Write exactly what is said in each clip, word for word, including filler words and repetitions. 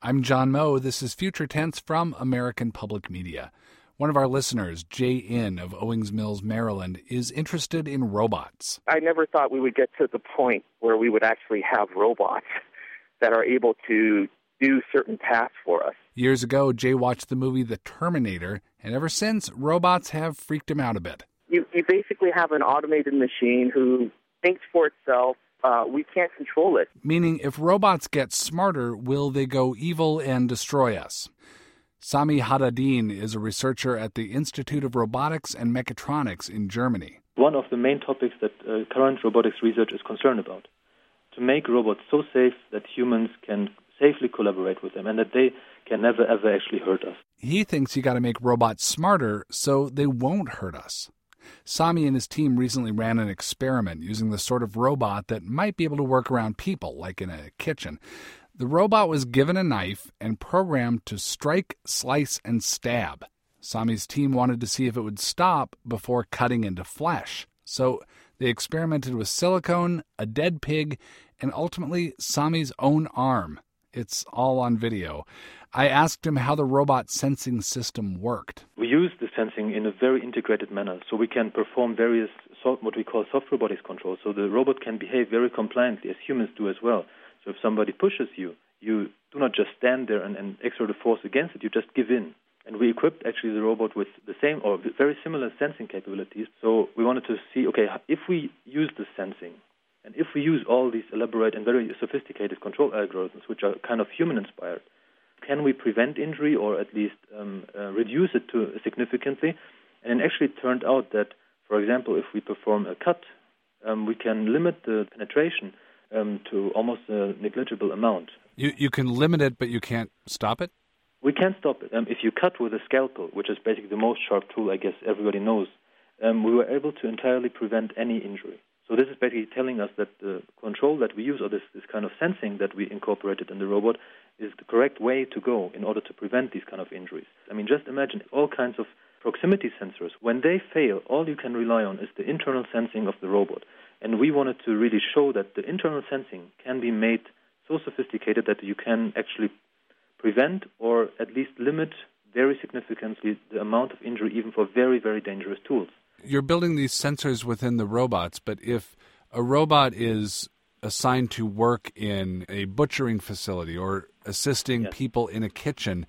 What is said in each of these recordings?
I'm John Moe. This is Future Tense from American Public Media. One of our listeners, Jay Inn of Owings Mills, Maryland, is interested in robots. I never thought we would get to the point where we would actually have robots that are able to do certain tasks for us. Years ago, Jay watched the movie The Terminator, and ever since, robots have freaked him out a bit. You, you basically have an automated machine who thinks for itself. Uh, we can't control it. Meaning, if robots get smarter, will they go evil and destroy us? Sami Haddadin is a researcher at the Institute of Robotics and Mechatronics in Germany. One of the main topics that uh, current robotics research is concerned about, to make robots so safe that humans can safely collaborate with them and that they can never, ever actually hurt us. He thinks you got to make robots smarter so they won't hurt us. Sami and his team recently ran an experiment using the sort of robot that might be able to work around people, like in a kitchen. The robot was given a knife and programmed to strike, slice, and stab. Sami's team wanted to see if it would stop before cutting into flesh. So they experimented with silicone, a dead pig, and ultimately Sami's own arm. It's all on video. I asked him how the robot sensing system worked. We use the sensing in a very integrated manner, so we can perform various so, what we call soft robotics control. So the robot can behave very compliantly, as humans do as well. So if somebody pushes you, you do not just stand there and, and exert a force against it, you just give in. And we equipped actually the robot with the same or very similar sensing capabilities. So we wanted to see, okay, if we use the sensing, and if we use all these elaborate and very sophisticated control algorithms, which are kind of human-inspired, can we prevent injury or at least um, uh, reduce it to significantly? And it actually turned out that, for example, if we perform a cut, um, we can limit the penetration um, to almost a negligible amount. You you can limit it, but you can't stop it? We can stop it. Um, if you cut with a scalpel, which is basically the most sharp tool I guess everybody knows, um, we were able to entirely prevent any injury. So this is basically telling us that the control that we use, or this, this kind of sensing that we incorporated in the robot, is the correct way to go in order to prevent these kind of injuries. I mean, just imagine all kinds of proximity sensors. When they fail, all you can rely on is the internal sensing of the robot. And we wanted to really show that the internal sensing can be made so sophisticated that you can actually prevent or at least limit very significantly the amount of injury even for very, very dangerous tools. You're building these sensors within the robots, but if a robot is assigned to work in a butchering facility or assisting yes. people in a kitchen,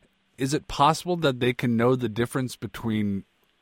is it possible that they can know the difference between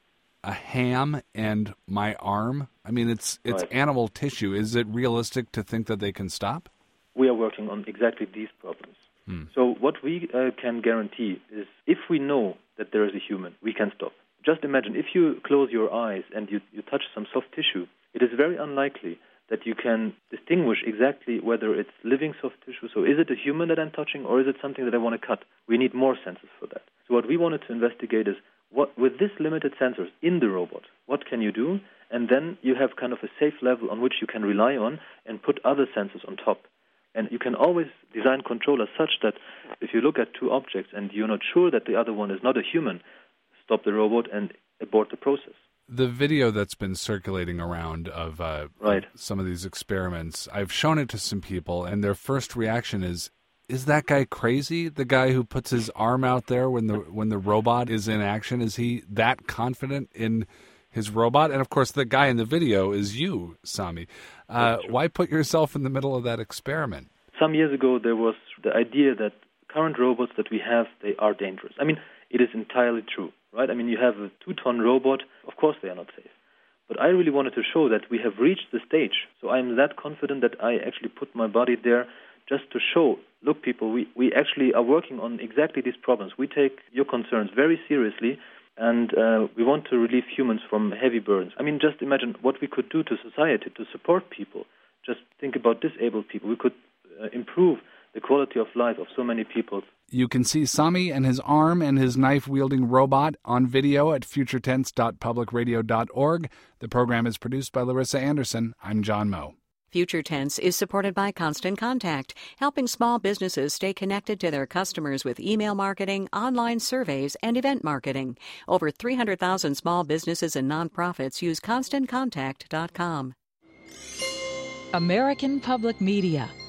a ham and my arm? I mean, it's it's right. animal tissue. Is it realistic to think that they can stop? We are working on exactly these problems. Hmm. So what we uh, can guarantee is if we know that there is a human, we can stop. Just imagine, if you close your eyes and you, you touch some soft tissue, it is very unlikely that you can distinguish exactly whether it's living soft tissue. So is it a human that I'm touching or is it something that I want to cut? We need more sensors for that. So what we wanted to investigate is, what with this limited sensors in the robot, what can you do? And then you have kind of a safe level on which you can rely on and put other sensors on top. And you can always design controllers such that if you look at two objects and you're not sure that the other one is not a human, stop the robot and abort the process. The video that's been circulating around of uh, right. some of these experiments, I've shown it to some people, and their first reaction is, is that guy crazy? The guy who puts his arm out there when the when the robot is in action, is he that confident in his robot? And, of course, the guy in the video is you, Sami. Uh, why put yourself in the middle of that experiment? Some years ago, there was the idea that current robots that we have, they are dangerous. I mean, it is entirely true, right? I mean, you have a two-ton robot. Of course they are not safe. But I really wanted to show that we have reached the stage. So I'm that confident that I actually put my body there just to show, look, people, we, we actually are working on exactly these problems. We take your concerns very seriously, and uh, we want to relieve humans from heavy burdens. I mean, just imagine what we could do to society to support people. Just think about disabled people. We could uh, improve the quality of life of so many people. You can see Sami and his arm and his knife-wielding robot on video at future tense dot public radio dot org. The program is produced by Larissa Anderson. I'm John Moe. Future Tense is supported by Constant Contact, helping small businesses stay connected to their customers with email marketing, online surveys, and event marketing. Over three hundred thousand small businesses and nonprofits use constant contact dot com. American Public Media